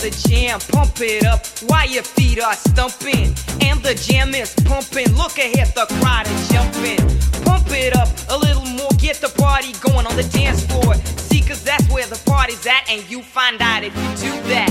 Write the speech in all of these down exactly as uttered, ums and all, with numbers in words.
the jam, pump it up while your feet are stumping. And the jam is pumping, look ahead, the crowd is jumping. Pump it up a little more, get the party going on the dance floor. See, cause that's where the party's at, and you find out if you do that.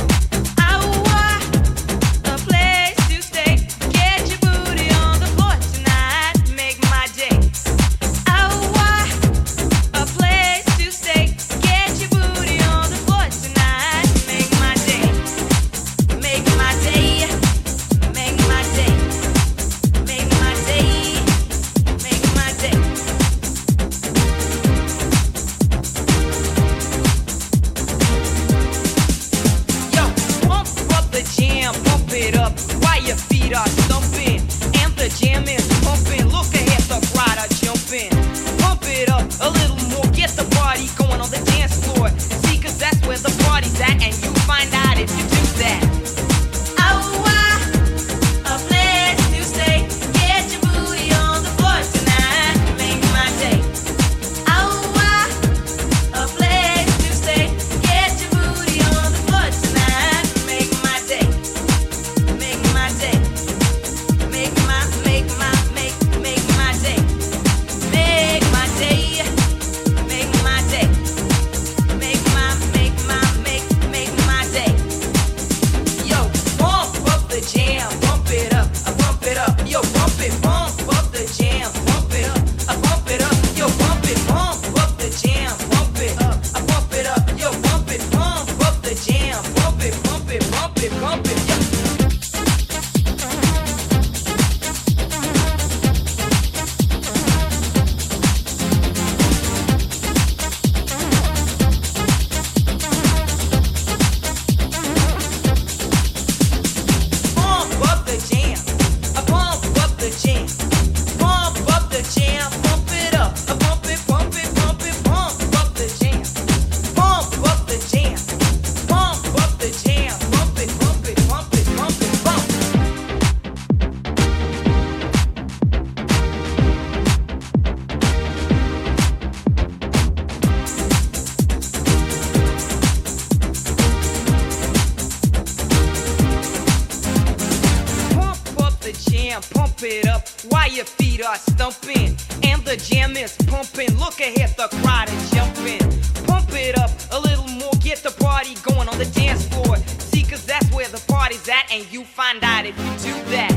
Pump it up while your feet are stumping. And the jam is pumping, look ahead, the crowd is jumping. Pump it up a little more, get the party going on the dance floor. See, cause that's where the party's at, and you find out if you do that.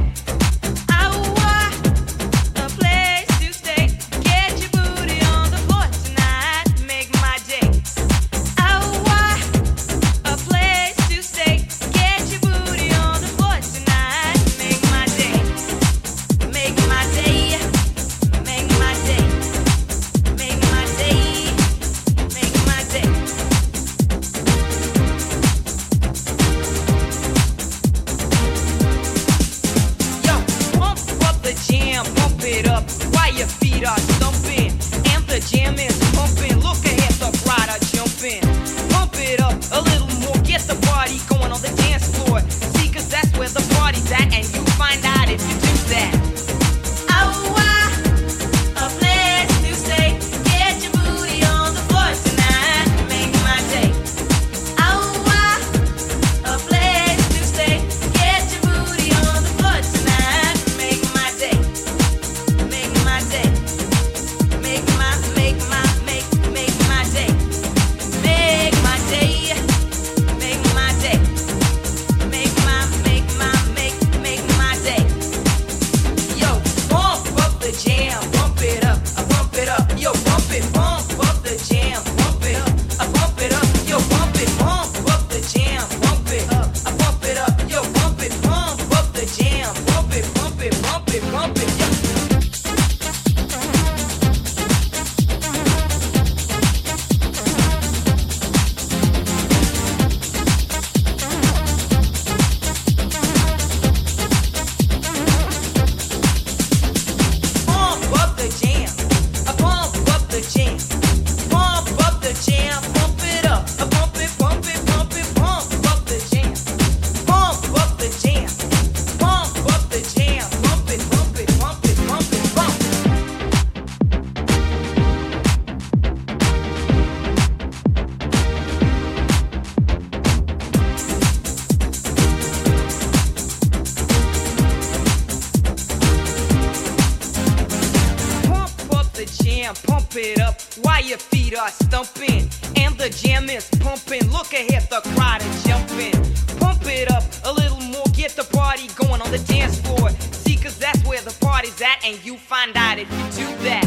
pump it up while your feet are stumping. And the jam is pumping. Look ahead, the crowd is jumping. Pump it up a little more, get the party going on the dance floor. See, cause that's where the party's at, and you find out if you do that.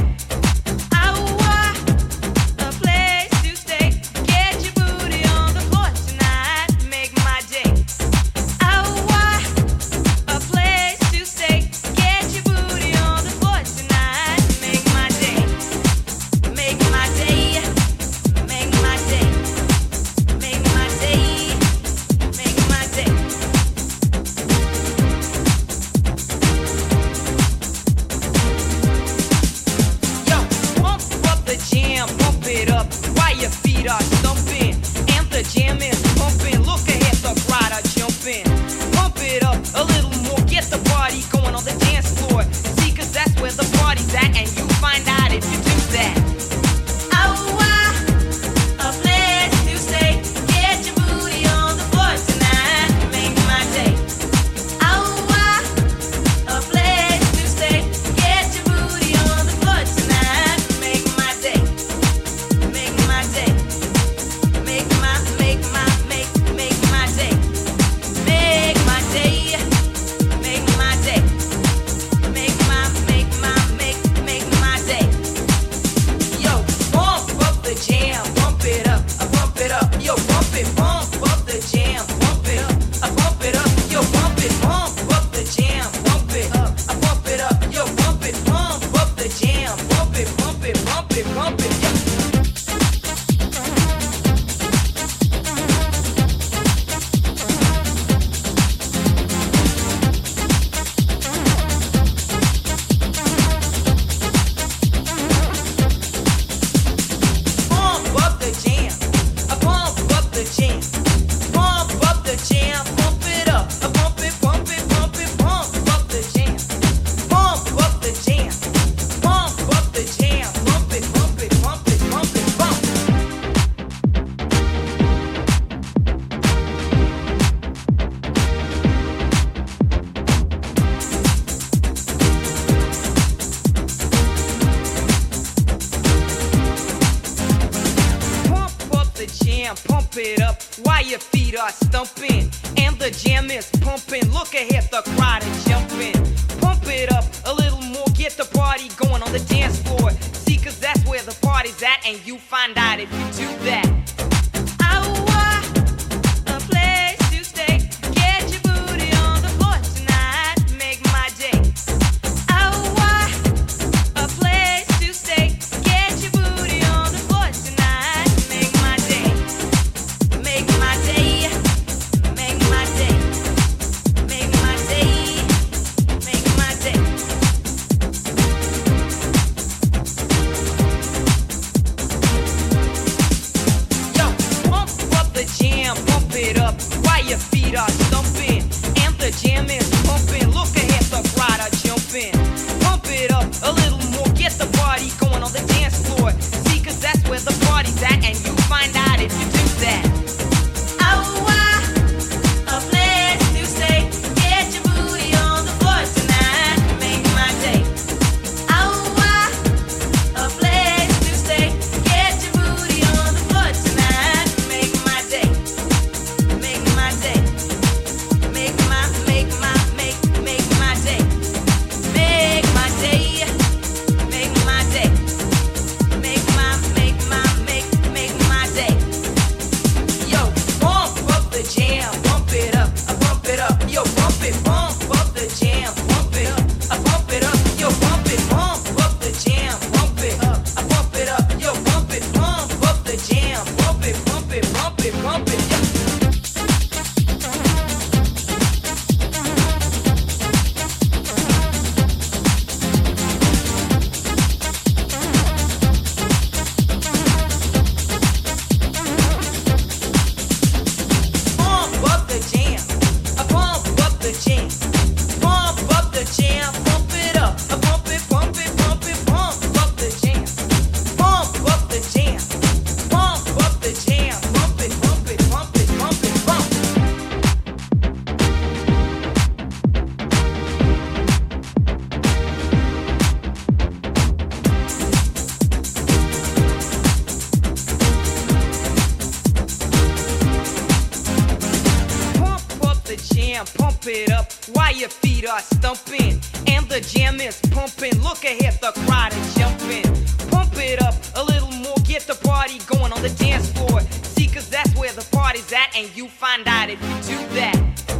Pump it up while your feet are stumping. And the jam is pumping. Look ahead, the crowd is jumping. Pump it up a little more, get the party going on the dance floor. See, cause that's where the party's at, and you find out if you do that. the jam, pump it up while your feet are stumping. And the jam is pumping, look ahead, the crowd is jumping. Pump it up a little more, get the party going on the dance floor. See, cause that's where the party's at, and you find out if you do that.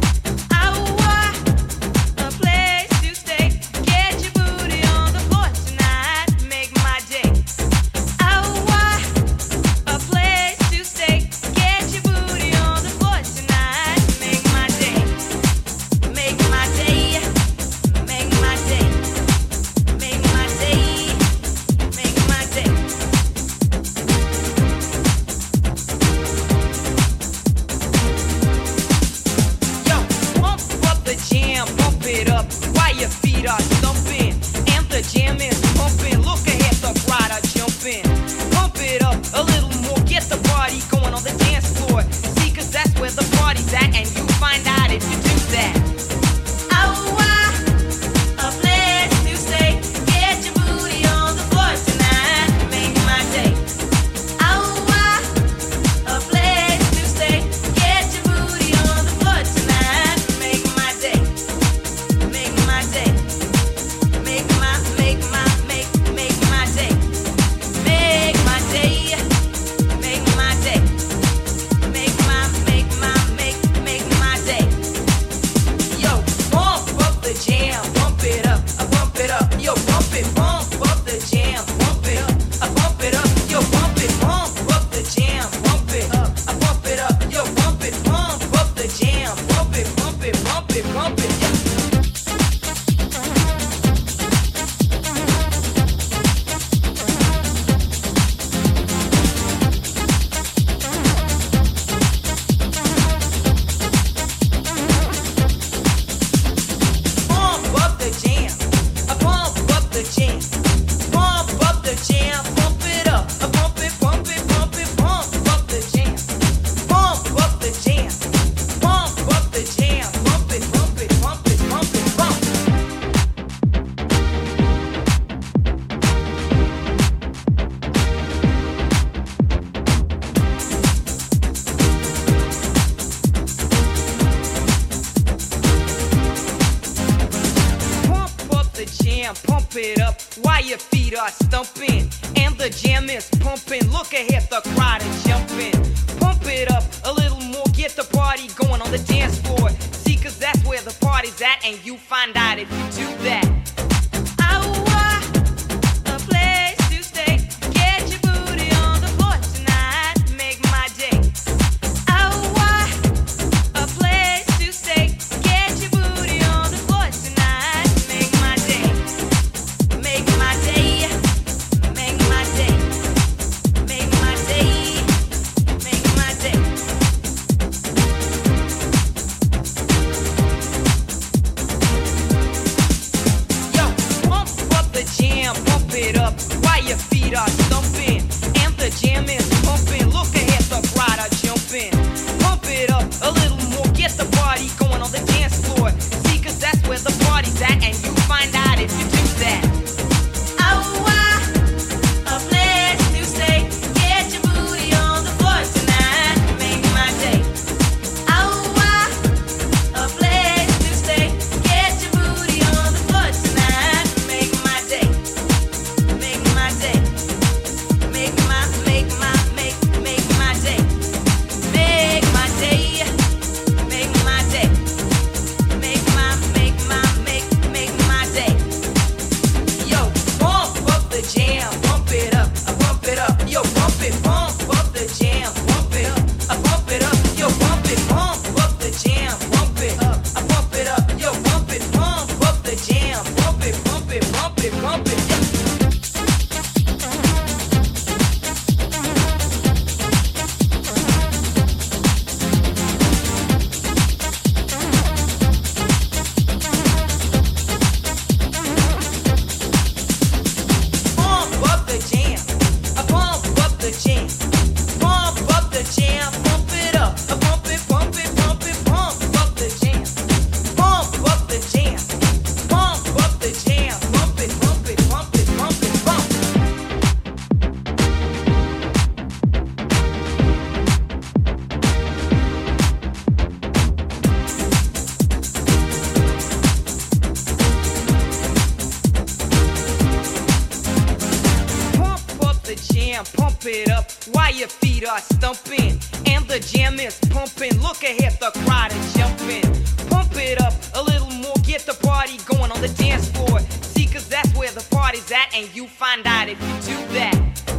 Pump it up while your feet are stumping. And the jam is pumping, look ahead, the crowd is jumping. Pump it up a little more, get the party going on the dance floor. See, cause that's where the party's at, and you find out if you do that. Day. while your feet are stumping and the jam is pumping. Look ahead, the crowd is jumping. Pump it up a little more, get the party going on the dance floor. See, cause that's where the party's at, and you find out if you do that.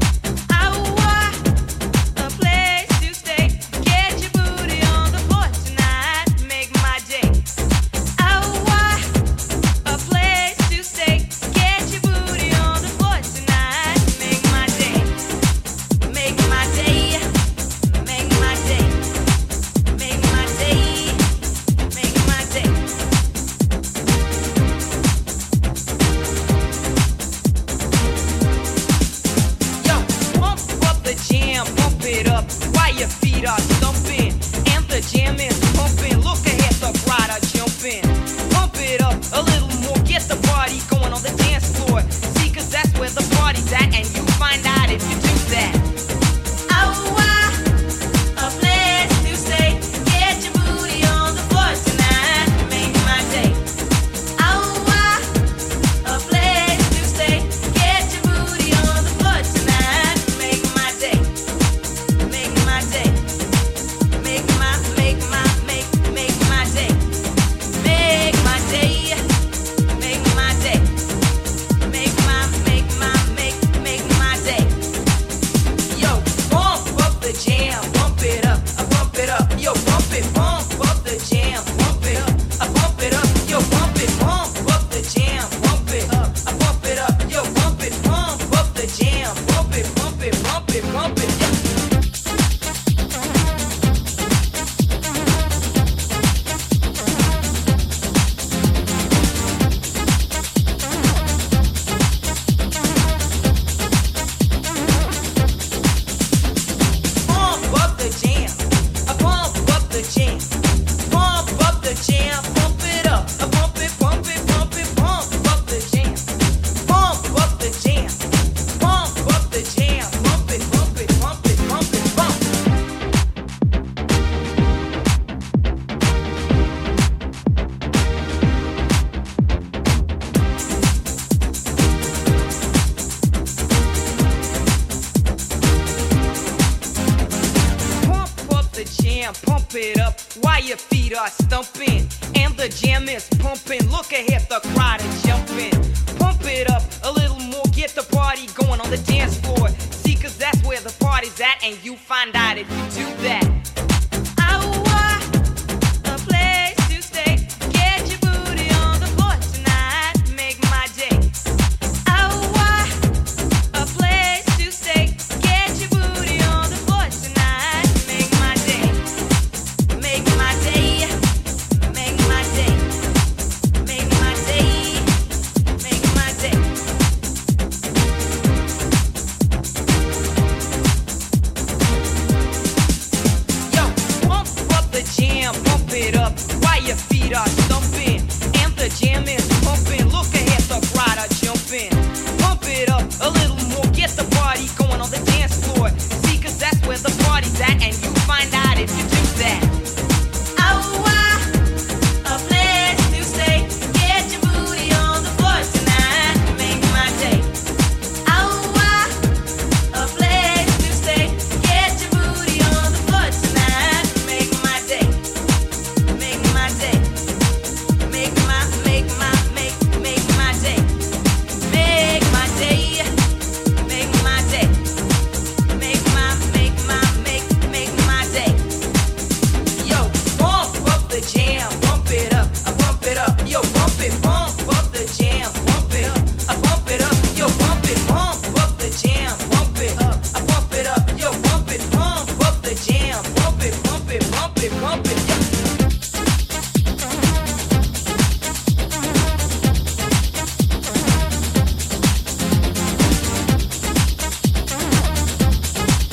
Pump it up while your feet are stumping and the jam is pumping. Look ahead, the crowd is jumping. Pump it up a little more, get the party going on the dance floor. See, cause that's where the party's at, and you find out if you do that.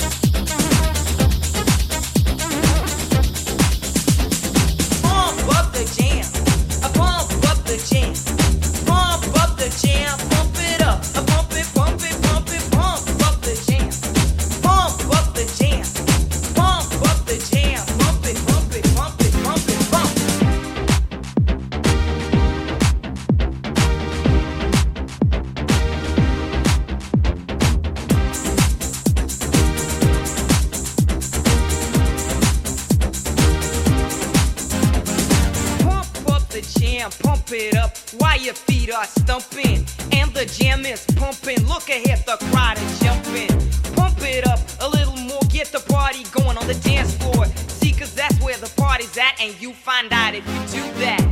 Up jam, pump it up while your feet are stumping. And the jam is pumping, look ahead, the crowd is jumping. Pump it up a little more, get the party going on the dance floor. See, cause that's where the party's at, and you find out if you do that.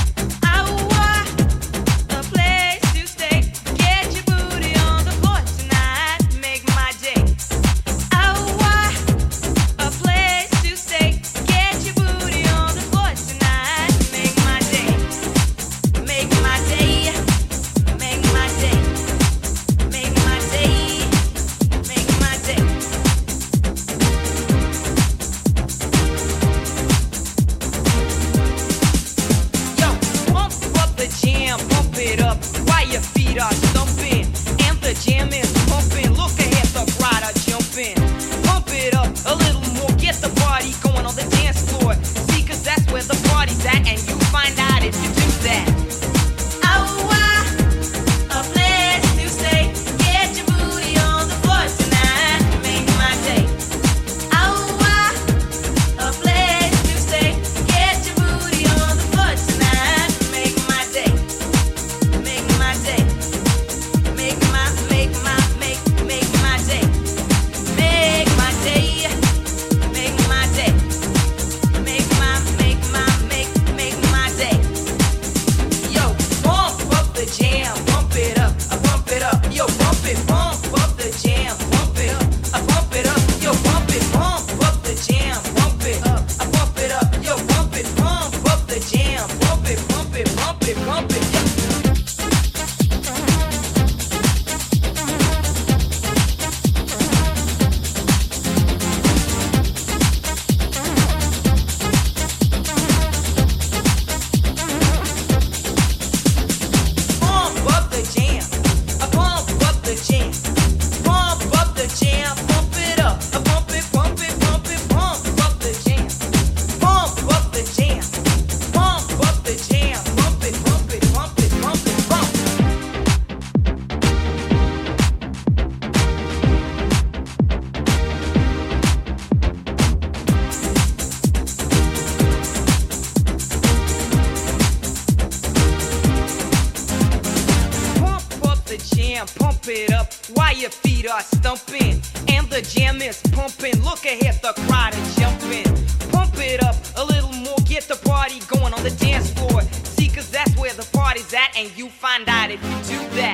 Pump it up while your feet are stumping. And the jam is pumping, look ahead, the crowd is jumping. Pump it up a little more, get the party going on the dance floor. See, cause that's where the party's at, and you find out if you do that.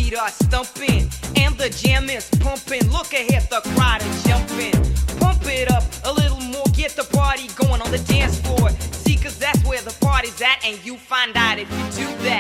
feet are stumping and the jam is pumping. Look ahead, the crowd is jumping. Pump it up a little more, get the party going on the dance floor. See, cause that's where the party's at, and you find out if you do that.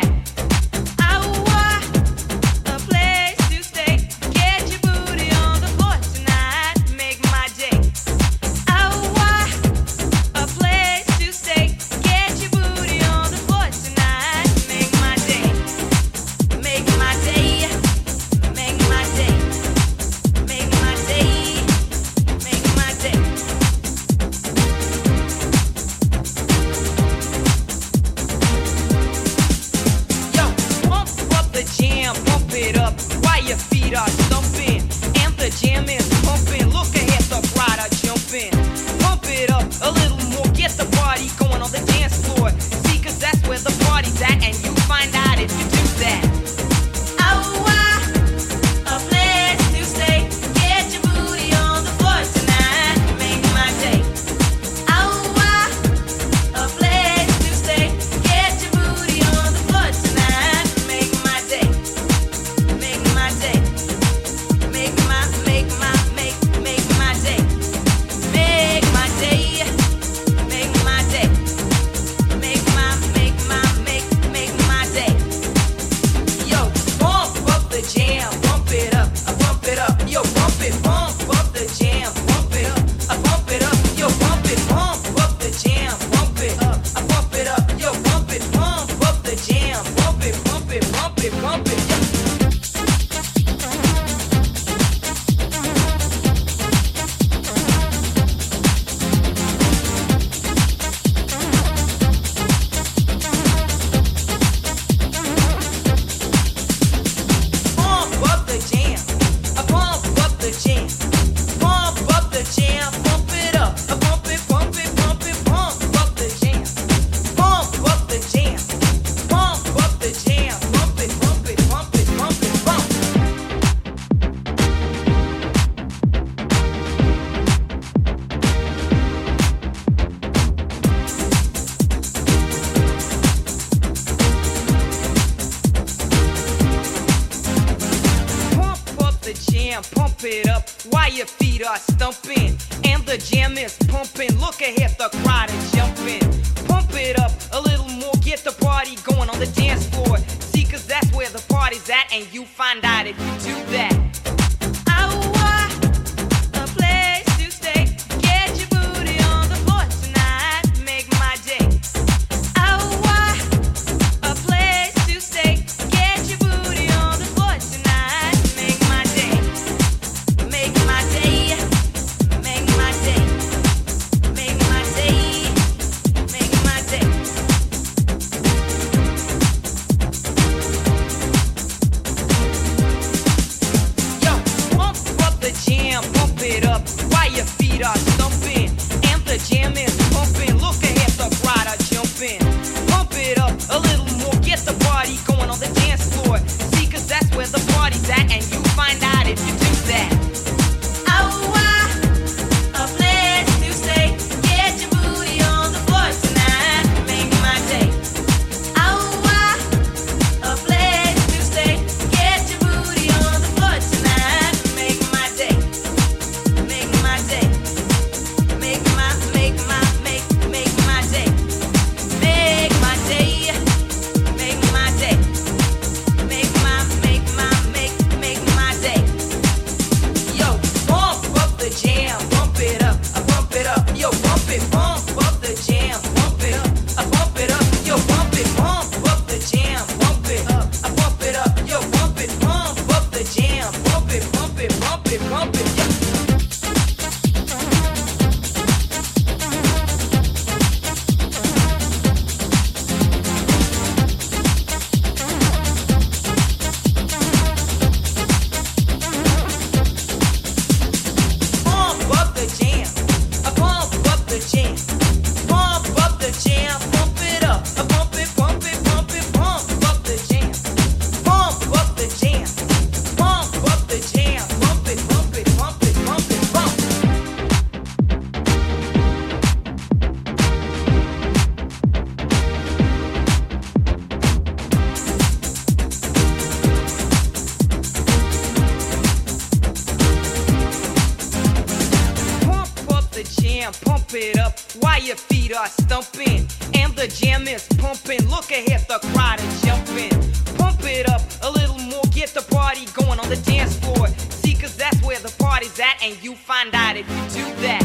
jam, pump it up while your feet are stumping. And the jam is pumping, look ahead, the crowd is jumping. Pump it up a little more, get the party going on the dance floor. See, cause that's where the party's at, and you find out if you do that.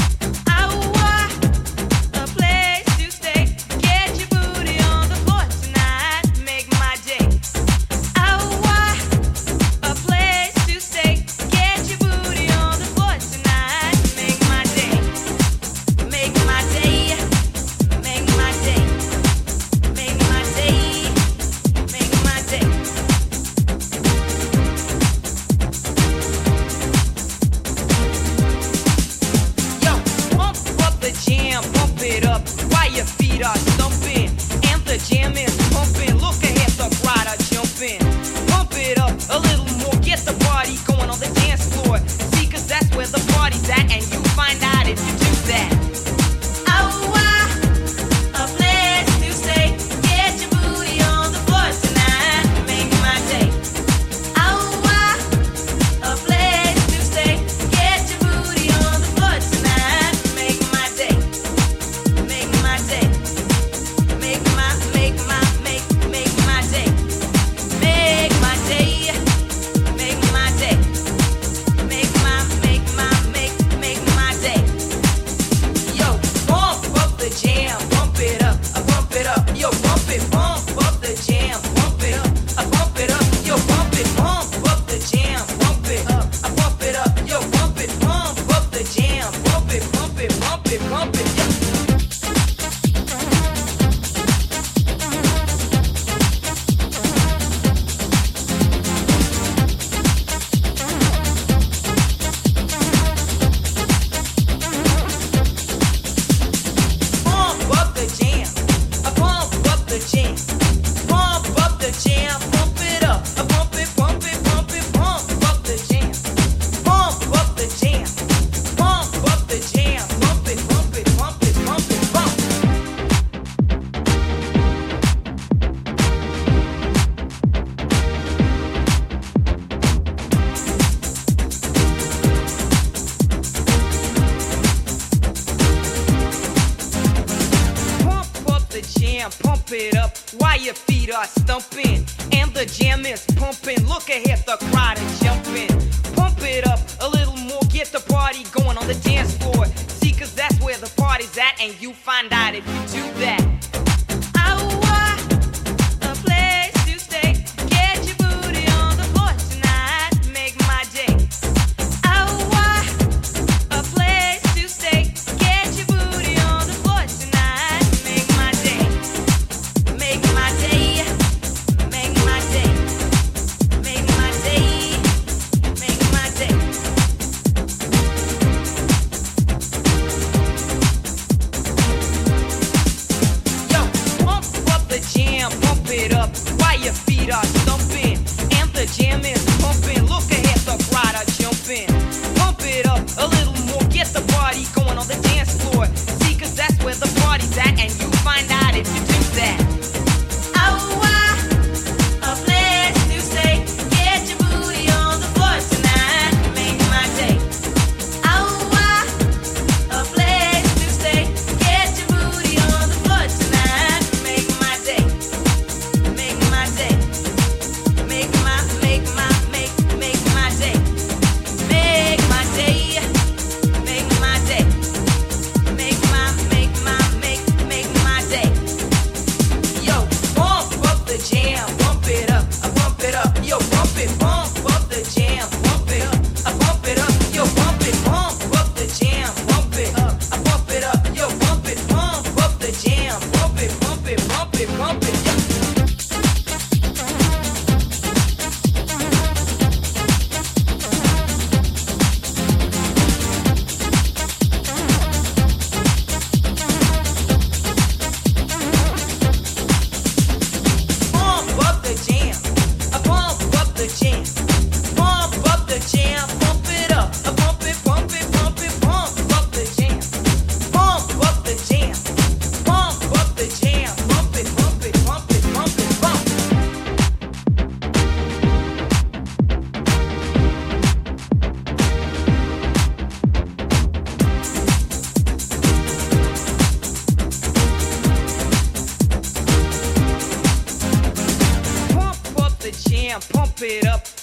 Pump it up while your feet are stumping. And the jam is pumping, look ahead, the crowd is jumping. Pump it up a little more, get the party going on the dance floor. See, cause that's where the party's at, and you find out if you do that.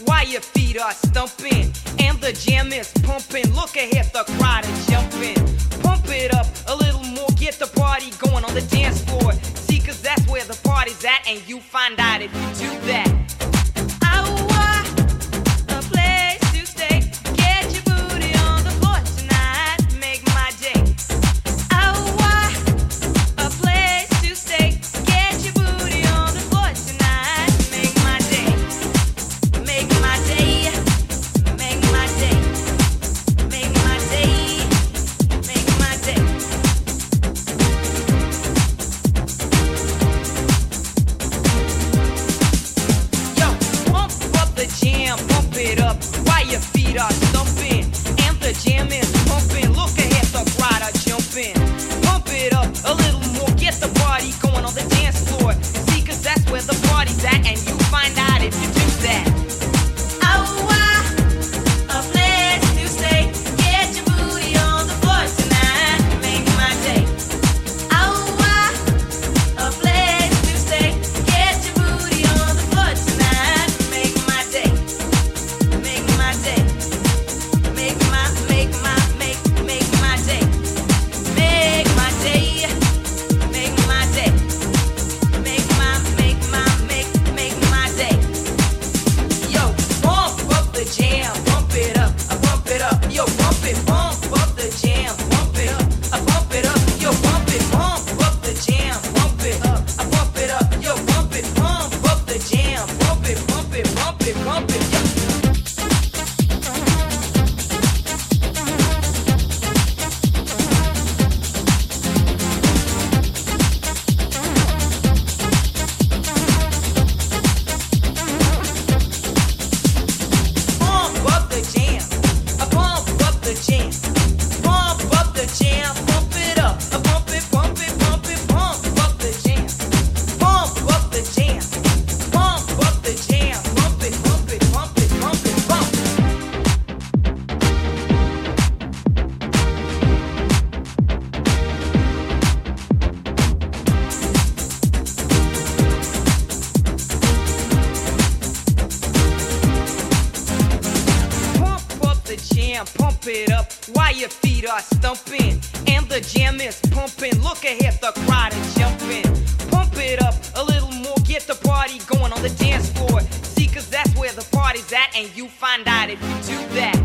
while your feet are stumping and the jam is pumping. Look ahead, the crowd is jumping. Pump it up a little more, get the party going on the dance floor. See, cause that's where the party's at, and you find out if you do that. Pump it up while your feet are stumping and the jam is pumping. Look ahead, the crowd is jumping. Pump it up a little more, get the party going on the dance floor. See, cause that's where the party's at, and you find out if you do that.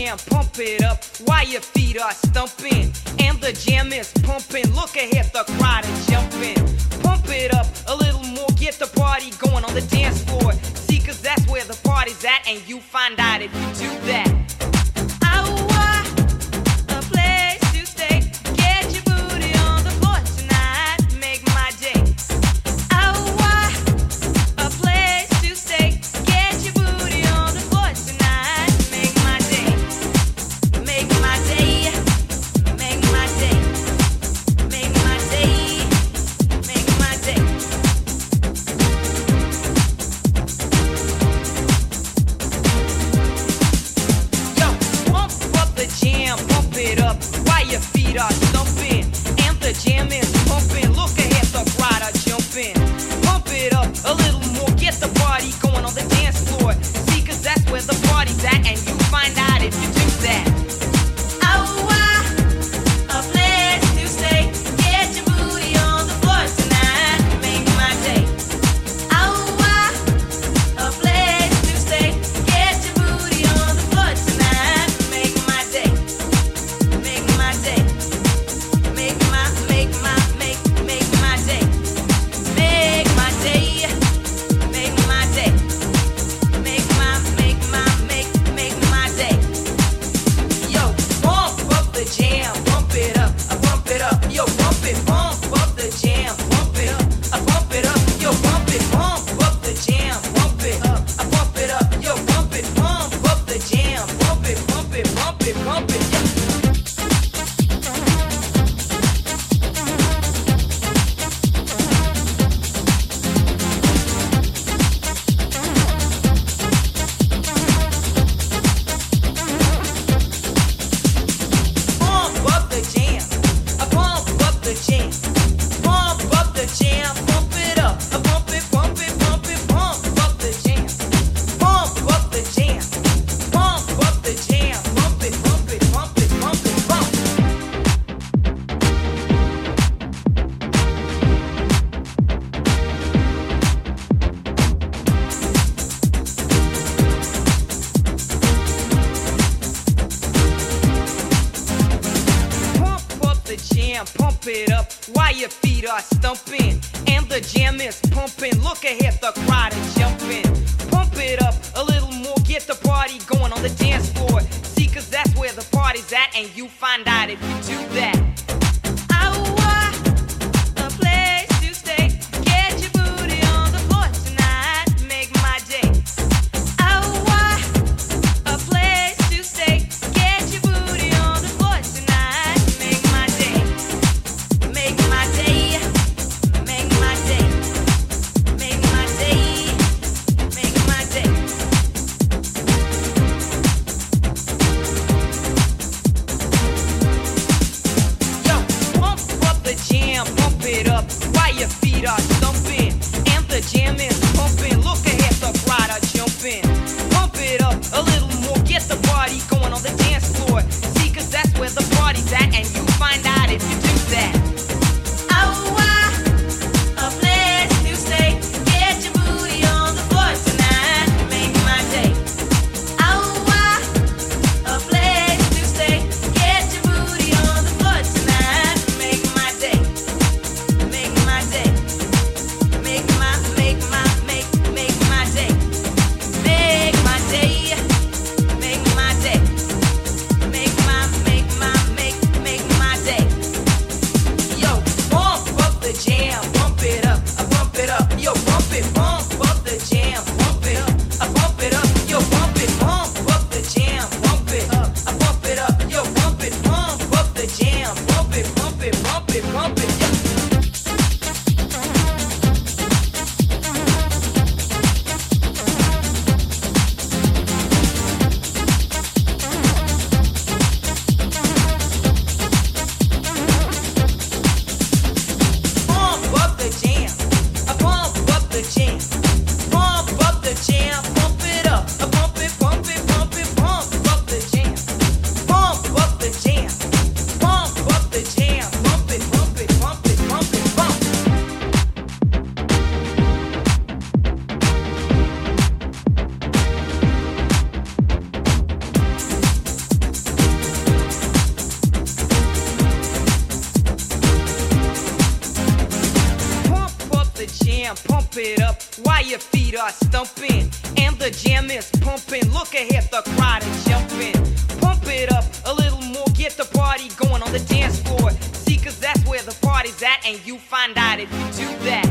jam, pump it up while your feet are stumping. And the jam is pumping, look ahead, the crowd is jumping. Pump it up a little more, get the party going on the dance floor. See, cause that's where the party's at, and you find out if you do that. Pump it up while your feet are stumping. And the jam is pumping, look ahead, the crowd is jumping. Pump it up a little more, get the party going on the dance floor. See, cause that's where the party's at, and you find out if you do that. it up while your feet are stumping and the jam is pumping. Look ahead, the crowd is jumping. Pump it up a little more, get the party going on the dance floor. See, cause that's where the party's at, and you find out if you do that.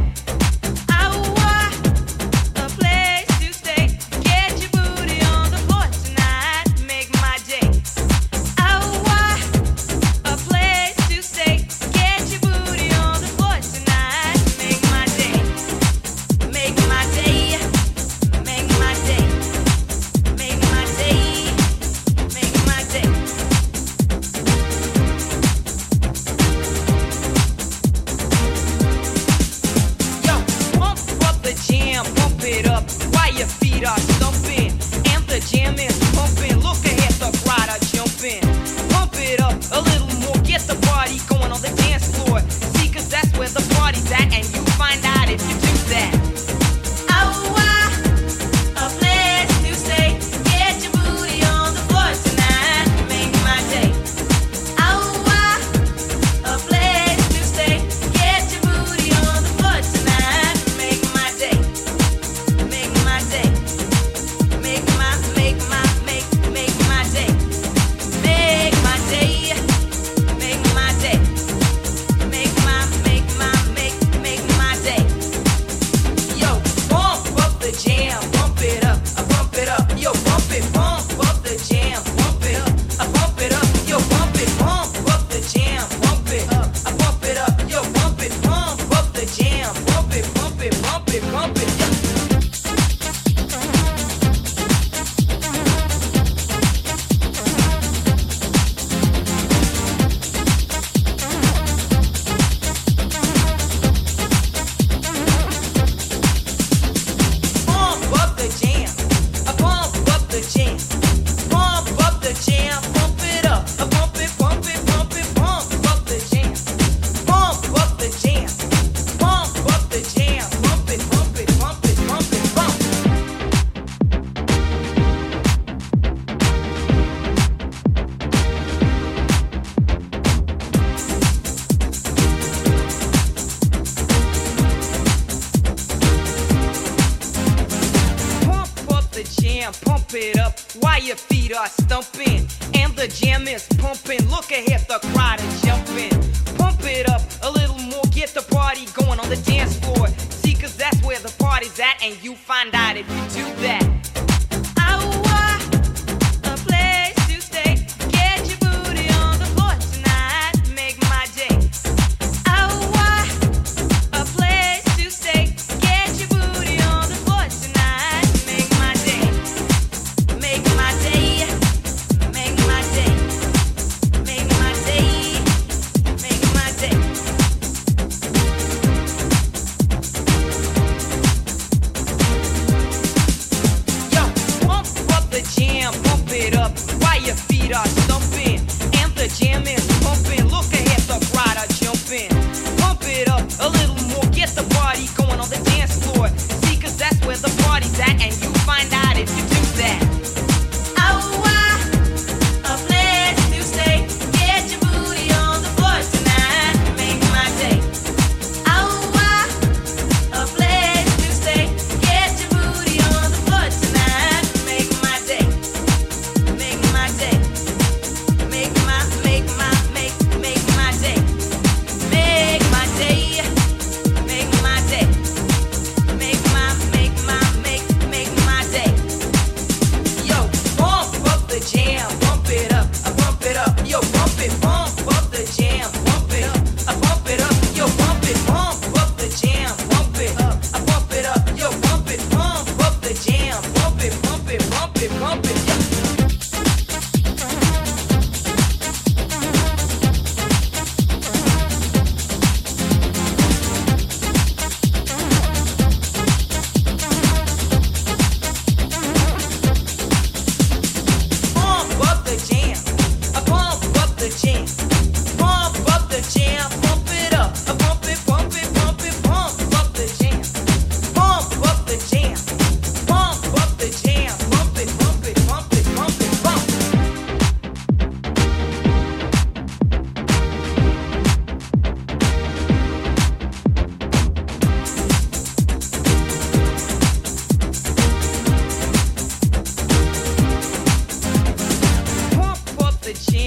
Pump it up while your feet are stumping and the jam is pumping. Look ahead, the crowd is jumping. Pump it up a little more, get the party going on the dance floor. See, cause that's where the party's at, and you find out if you do that.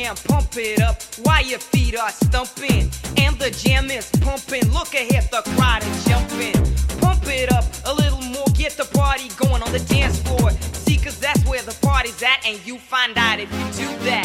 jam, pump it up while your feet are stumping. And the jam is pumping, look ahead, the crowd is jumping. Pump it up a little more, get the party going on the dance floor. See, cause that's where the party's at, and you find out if you do that.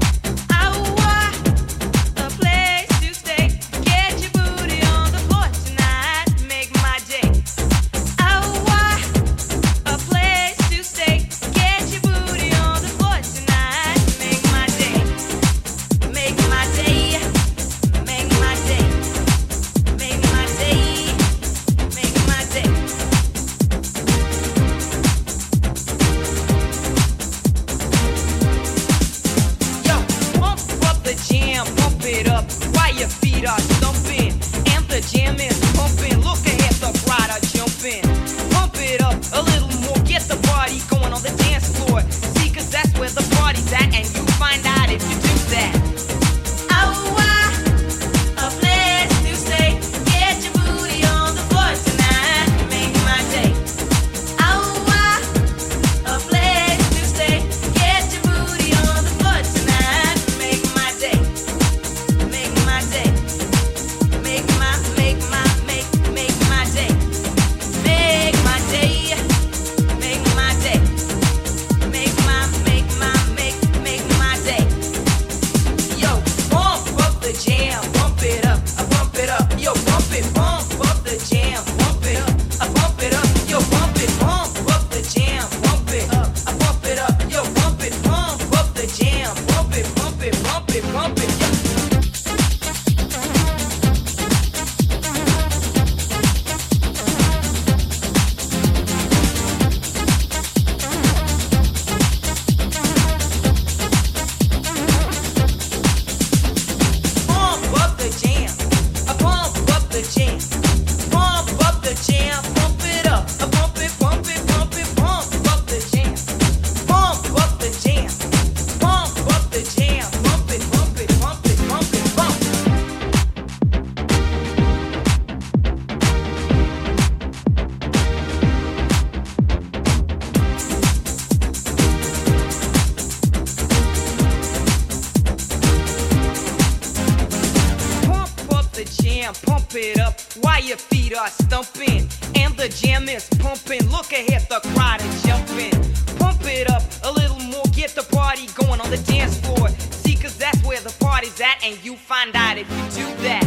Pump it up while your feet are stumping. And the jam is pumping, look ahead, the crowd is jumping. Pump it up a little more, get the party going on the dance floor. See, cause that's where the party's at, and you find out if you do that.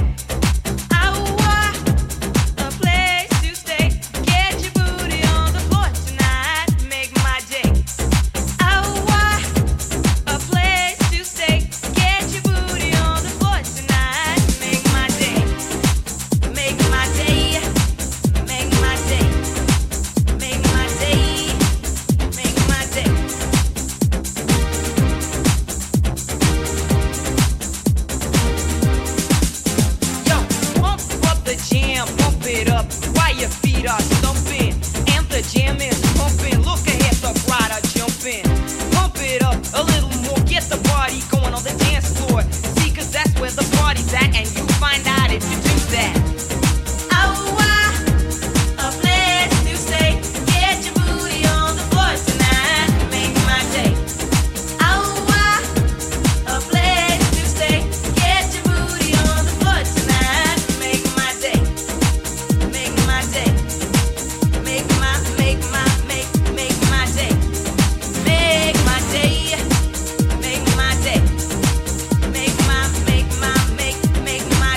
Make my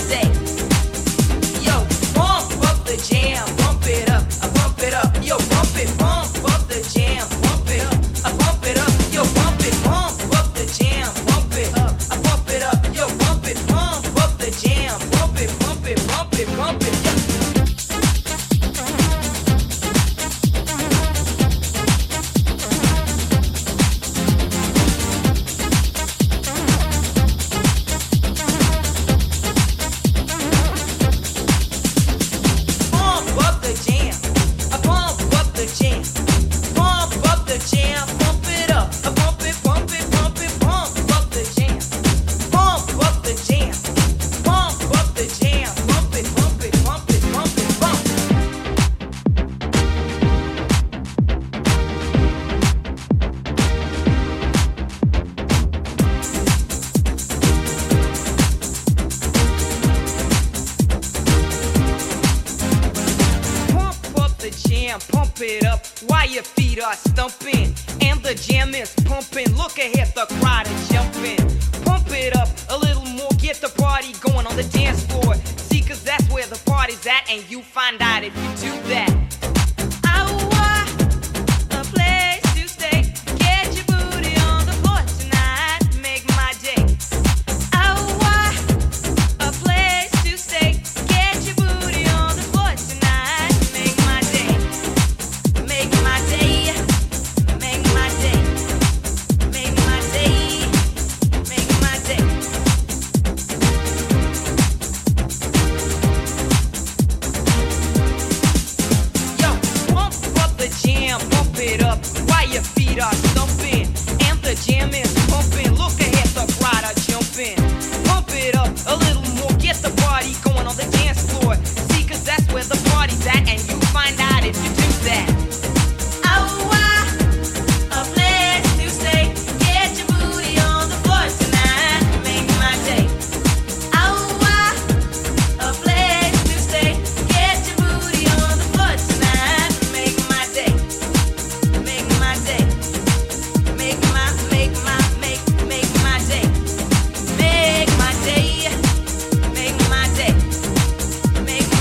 are stumping, and the jam is pumping. Look ahead, the crowd is jumping. Pump it up a little more, get the party going on the dance floor. See, cause that's where the party's at, and you find out if you do that.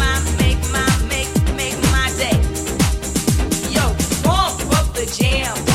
Jam.